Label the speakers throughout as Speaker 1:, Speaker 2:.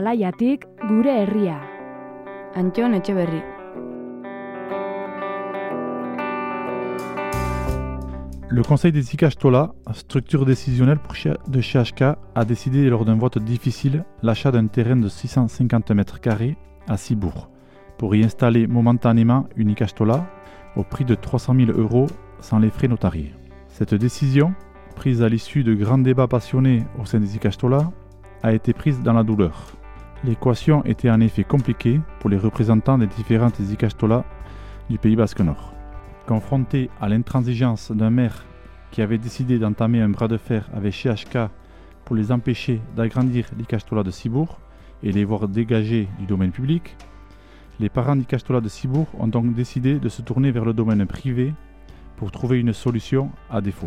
Speaker 1: Talaiatik gure herria.
Speaker 2: Antxon Etxeberri.
Speaker 3: Le Conseil des Ikastola, structure décisionnelle de CHK, a décidé lors d'un vote difficile l'achat d'un terrain de 650 m² à Cibourg pour y installer momentanément une Ikastola au prix de 300 000 € sans les frais notariés. Cette décision, prise à l'issue de grands débats passionnés au sein des Ikastola, a été prise dans la douleur. L'équation était en effet compliquée pour les représentants des différentes Ikastola du Pays Basque Nord. Confrontés à l'intransigeance d'un maire qui avait décidé d'entamer un bras de fer avec CHK pour les empêcher d'agrandir l'Ikastola de Cibourg et les voir dégager du domaine public, les parents d'Ikastola de Cibourg ont donc décidé de se tourner vers le domaine privé pour trouver une solution à défaut.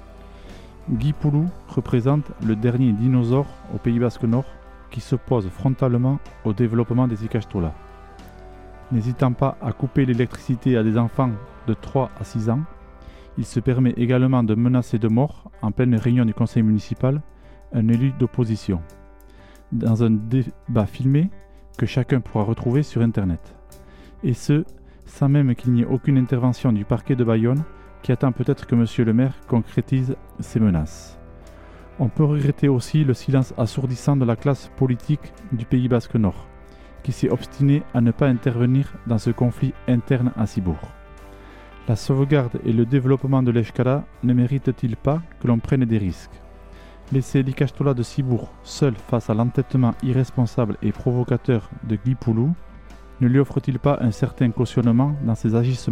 Speaker 3: Guy Poulou représente le dernier dinosaure au Pays Basque Nord qui s'oppose frontalement au développement des Ikastola. N'hésitant pas à couper l'électricité à des enfants de 3 à 6 ans, il se permet également de menacer de mort, en pleine réunion du conseil municipal, un élu d'opposition, dans un débat filmé que chacun pourra retrouver sur Internet. Et ce, sans même qu'il n'y ait aucune intervention du parquet de Bayonne qui attend peut-être que monsieur le maire concrétise ses menaces. On peut regretter aussi le silence assourdissant de la classe politique du Pays Basque Nord, qui s'est obstiné à ne pas intervenir dans ce conflit interne à Cibourg. La sauvegarde et le développement de l'Eshkala ne méritent-ils pas que l'on prenne des risques ? Laisser l'Ikastola de Cibourg seul face à l'entêtement irresponsable et provocateur de Guy Poulou ne lui offre-t-il pas un certain cautionnement dans ses agissements ?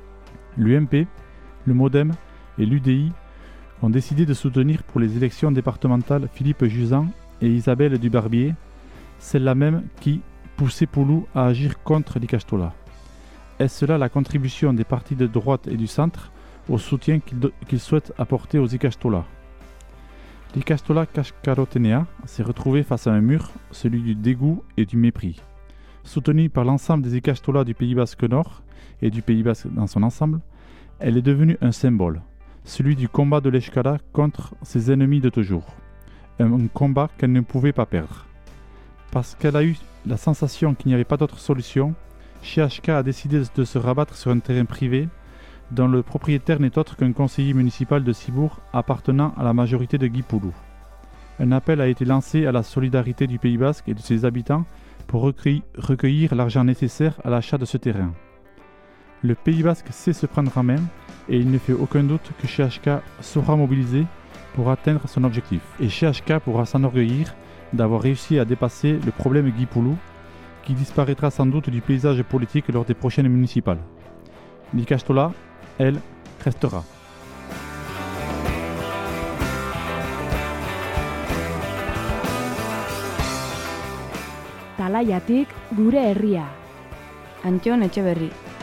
Speaker 3: L'UMP, le MODEM et l'UDI ont décidé de soutenir pour les élections départementales Philippe Juzan et Isabelle Dubarbier, celle-là même qui poussait Poulou à agir contre l'Ikastola. Est-ce là la contribution des partis de droite et du centre au soutien qu'ils souhaitent apporter aux Ikastola ? L'Ikastola Kashkarotenea s'est retrouvé face à un mur, celui du dégoût et du mépris. Soutenue par l'ensemble des Ikastola du Pays Basque Nord et du Pays Basque dans son ensemble, elle est devenue un symbole, celui du combat de l'Eshkala contre ses ennemis de toujours. Un combat qu'elle ne pouvait pas perdre. Parce qu'elle a eu la sensation qu'il n'y avait pas d'autre solution, CHK a décidé de se rabattre sur un terrain privé dont le propriétaire n'est autre qu'un conseiller municipal de Cibourg appartenant à la majorité de Guy Poulou. Un appel a été lancé à la solidarité du Pays Basque et de ses habitants pour recueillir l'argent nécessaire à l'achat de ce terrain. Le Pays Basque sait se prendre en main et il ne fait aucun doute que CHK saura mobiliser pour atteindre son objectif. Et CHK pourra s'enorgueillir d'avoir réussi à dépasser le problème Guy Poulou, qui disparaîtra sans doute du paysage politique lors des prochaines municipales. L'Ikastola, elle, restera.
Speaker 1: Talaiatik gure herria.
Speaker 2: Antxon Etxeberri.